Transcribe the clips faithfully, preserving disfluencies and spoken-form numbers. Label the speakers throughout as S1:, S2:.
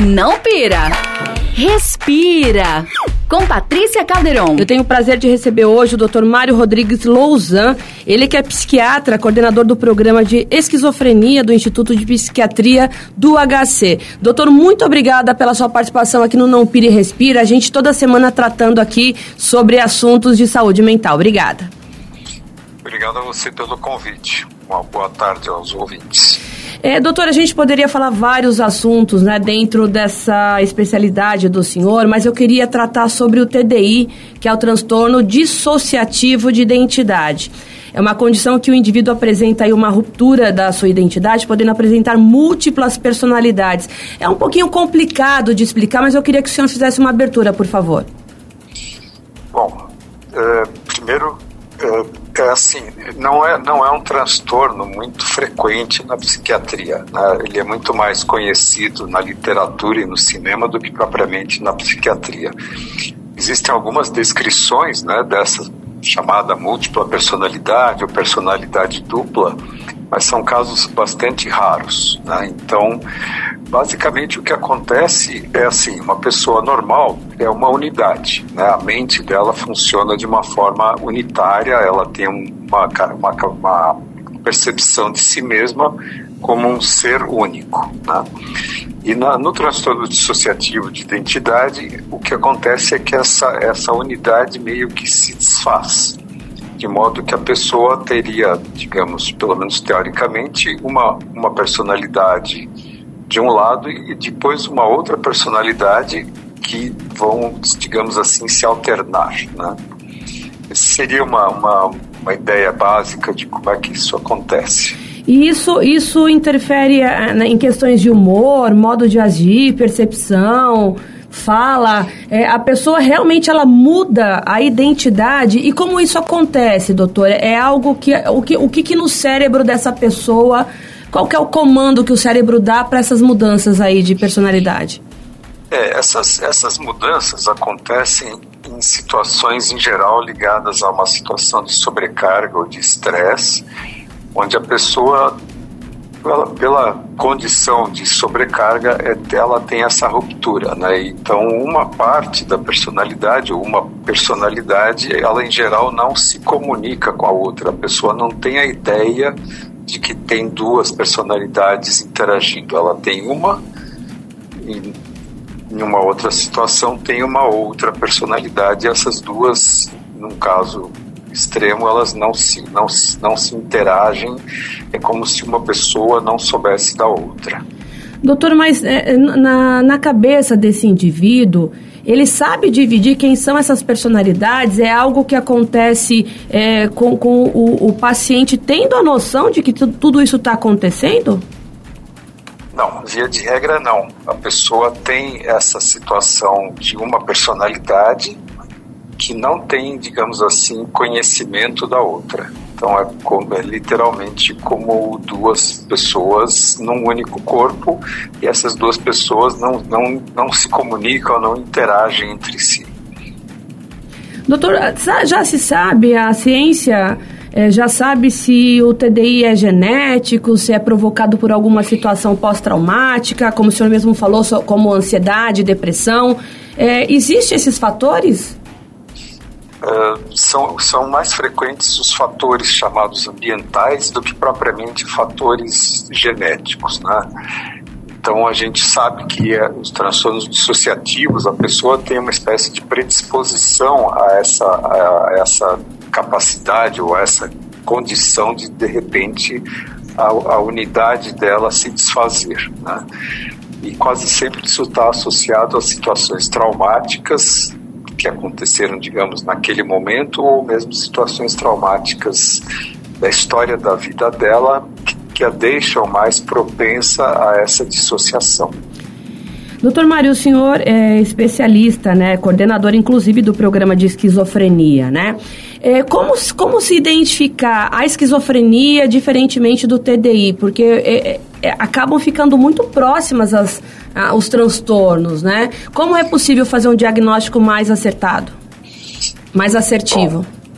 S1: Não pira, respira. Com Patrícia Calderon.
S2: Eu tenho o prazer de receber hoje o doutor Mário Rodrigues Louzan. Ele que é psiquiatra, coordenador do programa de esquizofrenia do Instituto de Psiquiatria do H C. Doutor, muito obrigada pela sua participação aqui no Não Pira e Respira. A gente toda semana tratando aqui sobre assuntos de saúde mental. Obrigada.
S3: Obrigado a você pelo convite. Uma boa tarde aos ouvintes.
S2: É, doutor, a gente poderia falar vários assuntos, né, dentro dessa especialidade do senhor, mas eu queria tratar sobre o T D I, que é o transtorno dissociativo de identidade. É uma condição que o indivíduo apresenta aí uma ruptura da sua identidade, podendo apresentar múltiplas personalidades. É um pouquinho complicado de explicar, mas eu queria que o senhor fizesse uma abertura, por favor.
S3: Bom, é, primeiro... É... É assim, não é, não é um transtorno muito frequente na psiquiatria, né? Ele é muito mais conhecido na literatura e no cinema do que propriamente na psiquiatria. Existem algumas descrições, né, dessa chamada múltipla personalidade ou personalidade dupla, mas são casos bastante raros, né? Então, basicamente o que acontece é assim, uma pessoa normal é uma unidade, né? A mente dela funciona de uma forma unitária, ela tem uma, uma, uma percepção de si mesma como um ser único, né? E na, no transtorno dissociativo de identidade, o que acontece é que essa, essa unidade meio que se desfaz, de modo que a pessoa teria, digamos, pelo menos teoricamente, uma, uma personalidade de um lado e depois uma outra personalidade que vão, digamos assim, se alternar, né? Essa seria uma, uma, uma ideia básica de como é que isso acontece.
S2: E isso, isso interfere em questões de humor, modo de agir, percepção, fala, é, a pessoa realmente ela muda a identidade. E como isso acontece, doutor? É algo que, o que, o que, que no cérebro dessa pessoa, qual que é o comando que o cérebro dá para essas mudanças aí de personalidade?
S3: É, essas, essas mudanças acontecem em situações em geral ligadas a uma situação de sobrecarga ou de estresse, onde a pessoa, pela, pela condição de sobrecarga, é, ela tem essa ruptura, né? Então, uma parte da personalidade, ou uma personalidade, ela em geral não se comunica com a outra. A pessoa não tem a ideia de que tem duas personalidades interagindo. Ela tem uma, e em uma outra situação tem uma outra personalidade, e essas duas, num caso extremo, elas não se, não, não se interagem, é como se uma pessoa não soubesse da outra.
S2: Doutor, mas é, na, na cabeça desse indivíduo, ele sabe dividir quem são essas personalidades? É algo que acontece é, com, com o, o paciente tendo a noção de que tu, tudo isso está acontecendo?
S3: Não, via de regra não. A pessoa tem essa situação de uma personalidade que não tem, digamos assim, conhecimento da outra. Então é, como, é literalmente como duas pessoas num único corpo, e essas duas pessoas não, não, não se comunicam, não interagem entre si.
S2: Doutor, já se sabe, a ciência é, já sabe se o T D I é genético, se é provocado por alguma situação pós-traumática, como o senhor mesmo falou, como ansiedade, depressão. É, Existem esses fatores?
S3: Uh, são, são mais frequentes os fatores chamados ambientais do que propriamente fatores genéticos, né? Então a gente sabe que é, os transtornos dissociativos, a pessoa tem uma espécie de predisposição a essa, a essa capacidade ou a essa condição de, de repente, a, a unidade dela se desfazer, né? E quase sempre isso está associado a situações traumáticas que aconteceram, digamos, naquele momento, ou mesmo situações traumáticas da história da vida dela que, que a deixam mais propensa a essa dissociação.
S2: Doutor Mário, o senhor é especialista, né, coordenador inclusive do programa de esquizofrenia, né? É, como, como se identificar a esquizofrenia diferentemente do T D I? Porque é, é, acabam ficando muito próximas as, a, os transtornos, né? Como é possível fazer um diagnóstico mais acertado, mais assertivo?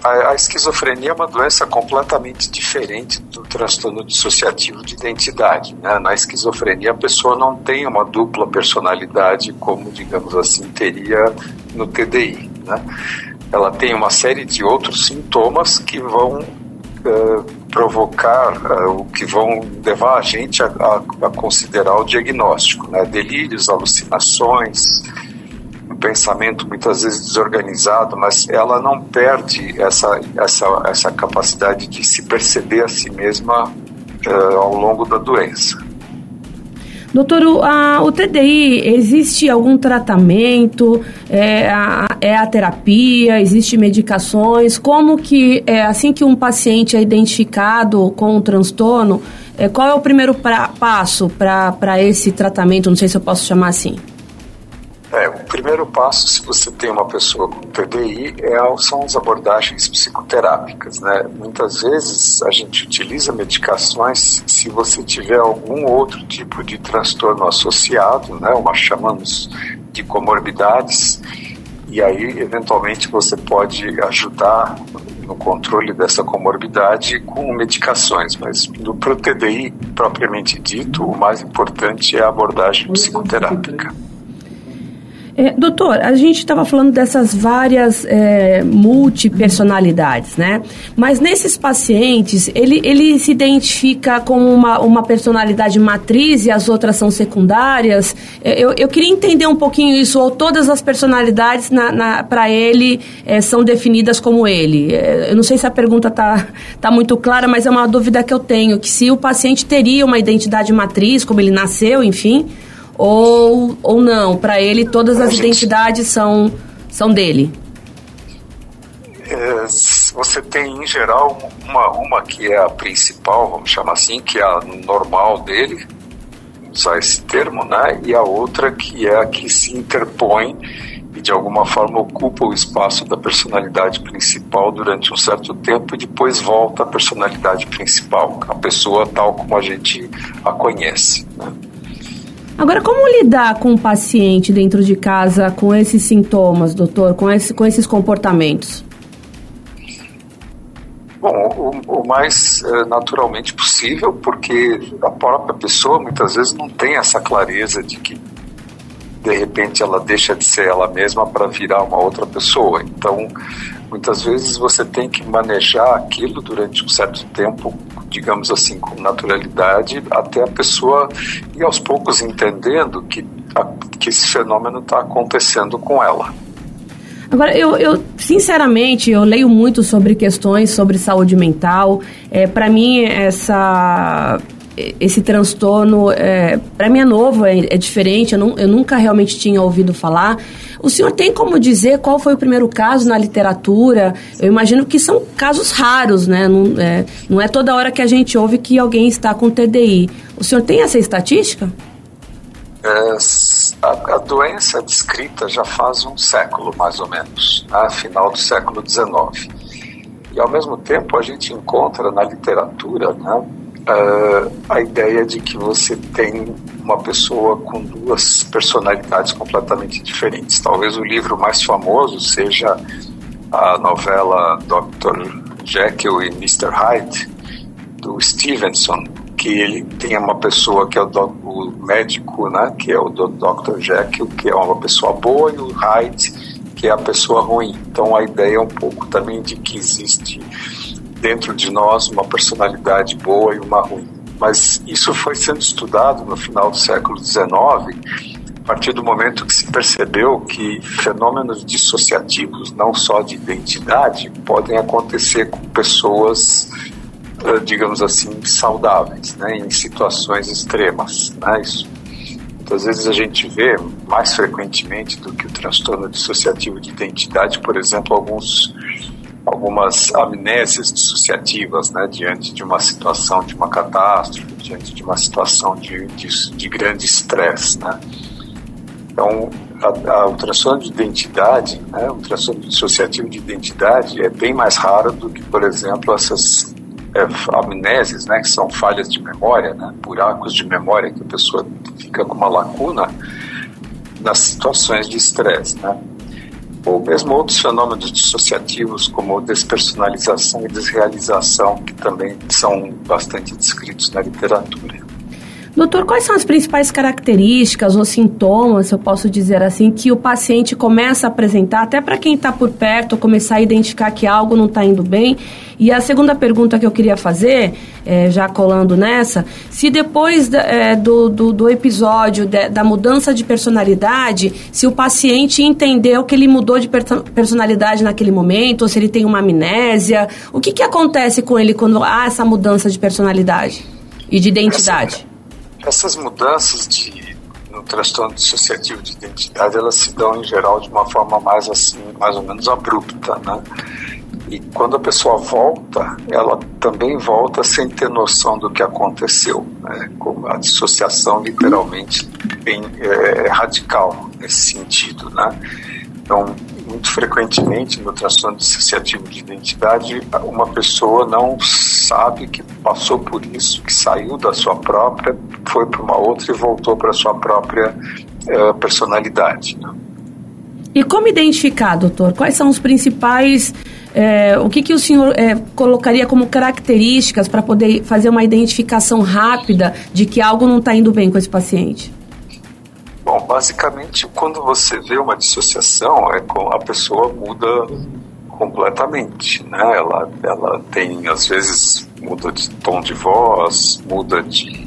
S3: a, a esquizofrenia é uma doença completamente diferente do transtorno dissociativo de identidade, né? Na esquizofrenia a pessoa não tem uma dupla personalidade como, digamos assim, teria no T D I, né? Ela tem uma série de outros sintomas que vão uh, provocar, uh, o que vão levar a gente a, a, a considerar o diagnóstico, né? Delírios, alucinações, um pensamento muitas vezes desorganizado, mas ela não perde essa, essa, essa capacidade de se perceber a si mesma uh, ao longo da doença.
S2: Doutor, o, a, o T D I, existe algum tratamento? É a, é a terapia? Existe medicações? Como que, é, assim que um paciente é identificado com um transtorno, é, qual é o primeiro pra, passo para esse tratamento? Não sei se eu posso chamar assim.
S3: É, o primeiro passo, se você tem uma pessoa com T D I, é, são as abordagens psicoterápicas, né? Muitas vezes a gente utiliza medicações se você tiver algum outro tipo de transtorno associado, né? Uma chamamos de comorbidades, e aí eventualmente você pode ajudar no controle dessa comorbidade com medicações, mas para o T D I propriamente dito, o mais importante é a abordagem psicoterápica.
S2: É, doutor, a gente estava falando dessas várias é, multipersonalidades, né? Mas nesses pacientes, ele, ele se identifica como uma, uma personalidade matriz e as outras são secundárias? Eu, eu queria entender um pouquinho isso, ou todas as personalidades na, na, para ele é, são definidas como ele. É, eu não sei se a pergunta está tá muito clara, mas é uma dúvida que eu tenho, que se o paciente teria uma identidade matriz, como ele nasceu, enfim... Ou, ou não, para ele todas as identidades são, são dele?
S3: É, você tem em geral uma, uma que é a principal, vamos chamar assim, que é a normal dele, usar esse termo, né? E a outra que é a que se interpõe e de alguma forma ocupa o espaço da personalidade principal durante um certo tempo e depois volta à personalidade principal, a pessoa tal como a gente a conhece, né?
S2: Agora, como lidar com o paciente dentro de casa com esses sintomas, doutor, com, esse, com esses comportamentos?
S3: Bom, o, o mais é, naturalmente possível, porque a própria pessoa muitas vezes não tem essa clareza de que de repente ela deixa de ser ela mesma para virar uma outra pessoa. Então, muitas vezes você tem que manejar aquilo durante um certo tempo, digamos assim, com naturalidade, até a pessoa ir aos poucos entendendo que, a, que esse fenômeno está acontecendo com ela.
S2: Agora, eu, eu, sinceramente, eu leio muito sobre questões sobre saúde mental. É, para mim, essa... esse transtorno, é, para mim é novo, é, é diferente, eu, não, eu nunca realmente tinha ouvido falar. O senhor tem como dizer qual foi o primeiro caso na literatura? Eu imagino que são casos raros, né? Não é, não é toda hora que a gente ouve que alguém está com T D I. O senhor tem essa estatística?
S3: É, a, a doença é descrita já faz um século, mais ou menos, né? Final do século dezenove. E, ao mesmo tempo, a gente encontra na literatura, né, Uh, a ideia de que você tem uma pessoa com duas personalidades completamente diferentes. Talvez o livro mais famoso seja a novela doutor Jekyll e mister Hyde, do Stevenson, que ele tem uma pessoa que é o, do, o médico, né, que é o doutor Jekyll, que é uma pessoa boa, e o Hyde, que é a pessoa ruim. Então a ideia é um pouco também de que existe dentro de nós uma personalidade boa e uma ruim. Mas isso foi sendo estudado no final do século dezenove, a partir do momento que se percebeu que fenômenos dissociativos, não só de identidade, podem acontecer com pessoas, digamos assim, saudáveis, né, em situações extremas, né? Isso, muitas vezes a gente vê, mais frequentemente do que o transtorno dissociativo de identidade, por exemplo, alguns algumas amnésias dissociativas, né, diante de uma situação, de uma catástrofe, diante de uma situação de, de, de grande estresse, né. Então, a, a, o transtorno de identidade, né, o transtorno dissociativo de identidade é bem mais raro do que, por exemplo, essas é, amnésias, né, que são falhas de memória, né, buracos de memória que a pessoa fica com uma lacuna nas situações de estresse, né. ou mesmo outros fenômenos dissociativos, como despersonalização e desrealização, que também são bastante descritos na literatura.
S2: Doutor, quais são as principais características ou sintomas, se eu posso dizer assim, que o paciente começa a apresentar, até para quem está por perto, começar a identificar que algo não está indo bem? E a segunda pergunta que eu queria fazer, é, já colando nessa, se depois da, é, do, do, do episódio de, da mudança de personalidade, se o paciente entendeu que ele mudou de per- personalidade naquele momento, ou se ele tem uma amnésia, o que, que acontece com ele quando há essa mudança de personalidade e de identidade?
S3: Essa... Essas mudanças de, no transtorno dissociativo de identidade, elas se dão em geral de uma forma mais assim, mais ou menos abrupta, né? E quando a pessoa volta, ela também volta sem ter noção do que aconteceu, né? A dissociação literalmente bem é, radical nesse sentido, né? Então, muito frequentemente no transtorno dissociativo de identidade, uma pessoa não sabe que passou por isso, que saiu da sua própria, foi para uma outra e voltou para a sua própria uh, personalidade. Né?
S2: E como identificar, doutor? Quais são os principais... É, o que, que o senhor é, colocaria como características para poder fazer uma identificação rápida de que algo não está indo bem com esse paciente?
S3: Bom, basicamente, quando você vê uma dissociação, é com a pessoa muda completamente, né? Ela, ela tem, às vezes, muda de tom de voz, muda de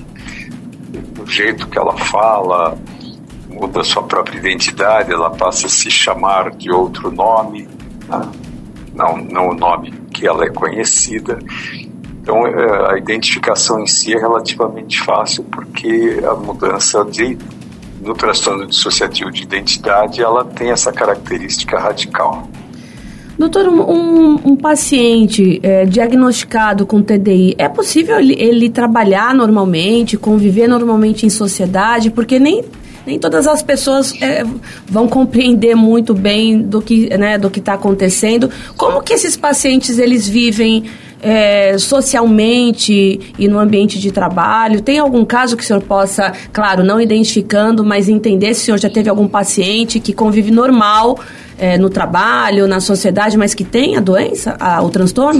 S3: do jeito que ela fala, muda a sua própria identidade, ela passa a se chamar de outro nome, né? não, não o nome que ela é conhecida. Então, a identificação em si é relativamente fácil, porque a mudança de no transtorno dissociativo de identidade, ela tem essa característica radical.
S2: Doutor, um, um, um paciente é, diagnosticado com T D I, é possível ele, ele trabalhar normalmente, conviver normalmente em sociedade? Porque nem, nem todas as pessoas é, vão compreender muito bem do que, né, do que está acontecendo. Como que esses pacientes eles vivem É, socialmente e no ambiente de trabalho? Tem algum caso que o senhor possa, claro, não identificando, mas entender se o senhor já teve algum paciente que convive normal é, no trabalho, na sociedade, mas que tem a doença, a, o transtorno?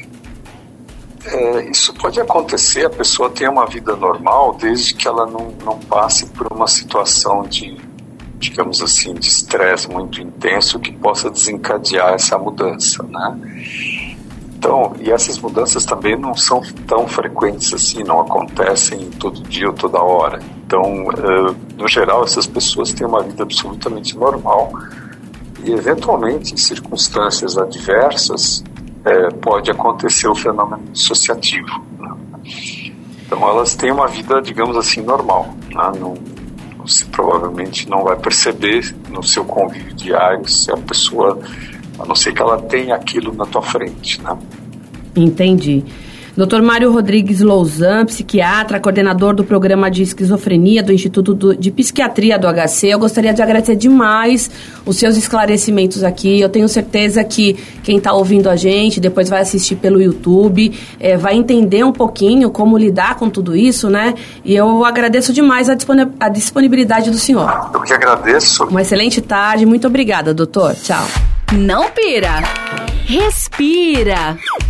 S3: É, isso pode acontecer, a pessoa tem uma vida normal desde que ela não, não passe por uma situação de, digamos assim, de estresse muito intenso que possa desencadear essa mudança, né? Então, e essas mudanças também não são tão frequentes assim, não acontecem todo dia ou toda hora. Então, uh, no geral, essas pessoas têm uma vida absolutamente normal e, eventualmente, em circunstâncias adversas, é, pode acontecer o fenômeno dissociativo, né? Então, elas têm uma vida, digamos assim, normal, né? Não, você provavelmente não vai perceber no seu convívio diário se a pessoa... a não ser que ela tenha aquilo na tua frente, né?
S2: Entendi. doutor Mário Rodrigues Louzan, psiquiatra, coordenador do programa de esquizofrenia do Instituto do, de Psiquiatria do H C. Eu gostaria de agradecer demais os seus esclarecimentos aqui. Eu tenho certeza que quem está ouvindo a gente, depois vai assistir pelo YouTube, é, vai entender um pouquinho como lidar com tudo isso, né? E eu agradeço demais a, disponi- a disponibilidade do senhor.
S3: Eu que agradeço.
S2: Uma excelente tarde. Muito obrigada, doutor. Tchau.
S1: Não pira. Respira.